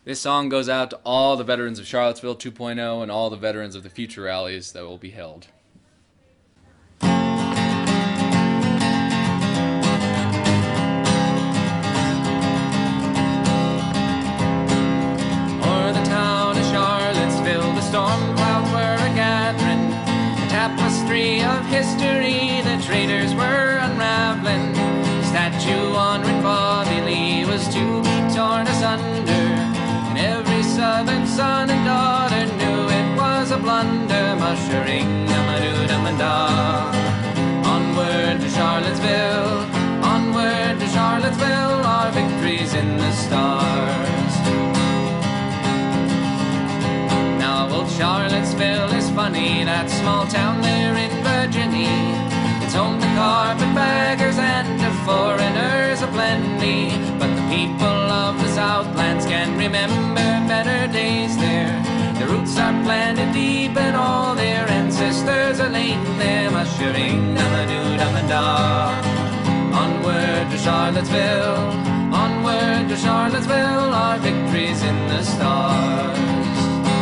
This song goes out to all the veterans of Charlottesville 2.0 and all the veterans of the future rallies that will be held. O'er the town of Charlottesville, the storm clouds were a-gathering, a tapestry of history the traitors were unraveling. The statue honoring Bobby Lee was to be torn asunder. Every southern son and daughter knew it was a blunder. Mushering, dum-a-doo-dum-a-da. Onward to Charlottesville, onward to Charlottesville, our victory's in the stars. Now old Charlottesville is funny, that small town there in Virginia. It's home to carpetbaggers and to foreigners aplenty. But the people of the Southlands can remember better days there. Their roots are planted deep and all their ancestors are laid there. Mushering, dum-a-doo-dum-a-da. Onward to Charlottesville, onward to Charlottesville, our victory's in the stars.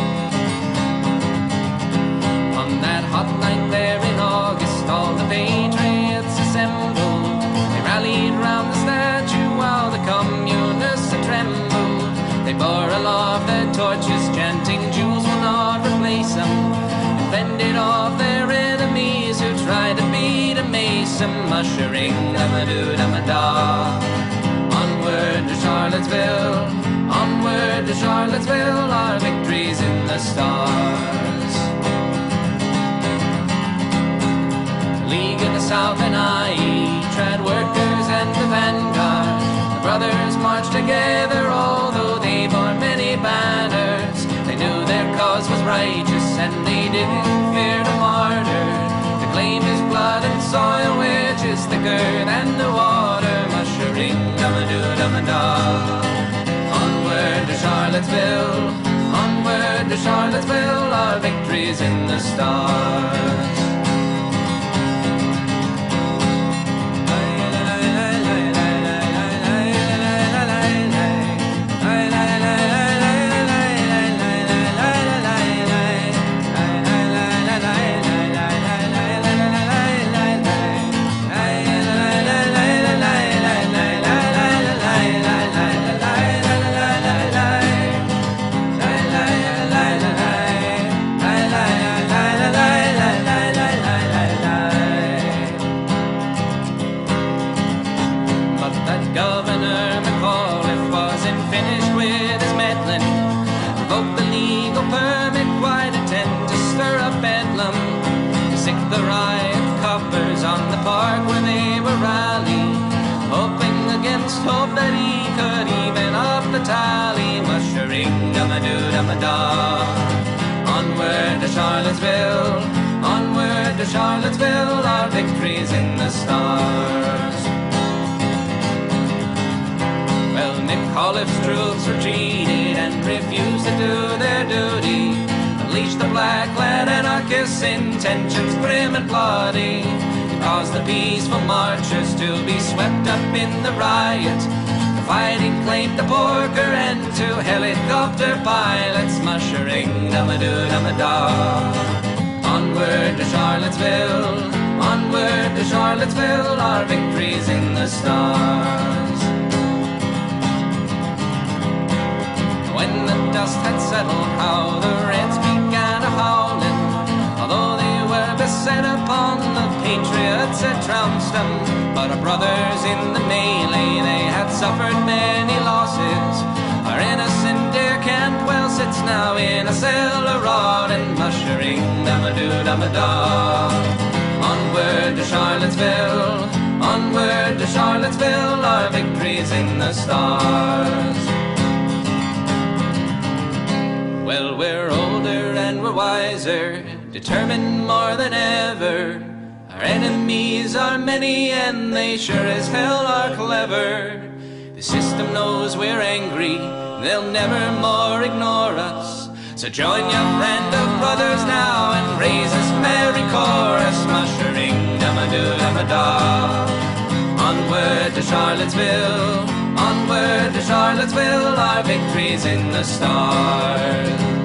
On that hot night there in August, all the patriots assembled. They rallied round the statue while the communists trembled. They bore aloft their torches, chanting, "Jews will not replace them," and fended off their enemies who tried to beat a mason. Mushering, dum-a-doo-dum-a-da. Onward to Charlottesville, onward to Charlottesville, our victory's in the stars. League of the South and IE, trad workers and the vanguard, the brothers marched together although they bore many banners. They knew their cause was righteous and they didn't fear to martyr. To claim his blood and soil which is thicker than the water. Mushering, dum-a-doo-dum-a-da. Onward to Charlottesville, onward to Charlottesville, our victory's in the stars. Hope that he could even up the tally. Mushering, dum-a-doo-dum-a-da. Onward to Charlottesville, onward to Charlottesville, our victory's in the stars. Well, McAuliffe's troops retreated and refused to do their duty. Unleashed the black-clad anarchists' intentions grim and bloody. Caused the peaceful marchers to be swept up in the riot. The fighting claimed the porker and two helicopter pilots. Mushering, dum-a-doo-dum-a-da. Onward to Charlottesville, onward to Charlottesville, our victory's in the stars. When the dust had settled, how the Reds began a howling. Although they were beset upon the patriots had trounced them, but our brothers in the melee, they had suffered many losses. Our innocent dear Cantwell sits now in a cell a rotting. Mushering, dum-a-doo-dum-a-da. Onward to Charlottesville, onward to Charlottesville, our victory's in the stars. Well, we're older and we're wiser, determined more than ever. Our enemies are many and they sure as hell are clever. The system knows we're angry, they'll never more ignore us. So join your band of brothers now and raise this merry chorus. Mushering, dum-a-doo-dum-a-da. Onward to Charlottesville, onward onward to Charlottesville, our victory's in the stars.